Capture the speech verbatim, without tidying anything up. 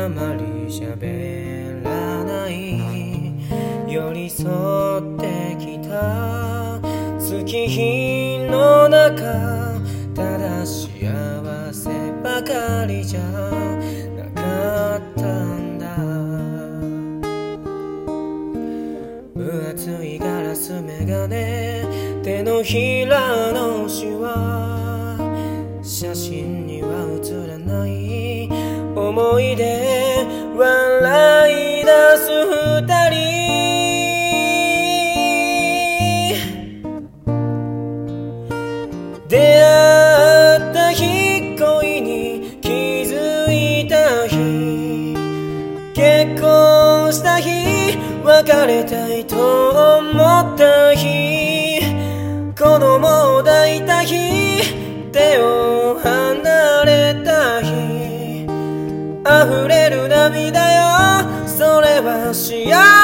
まり喋らない寄り添ってきた月日の中ただ幸せばかりじゃなかったんだ分厚いガラスメガネ手のひらのシワ写真には写らない思い出笑い出す二人出会った日恋に気づいた日結婚した日別れたいと思った日子供を抱いた日手を離れた日溢れる涙よそれは幸せ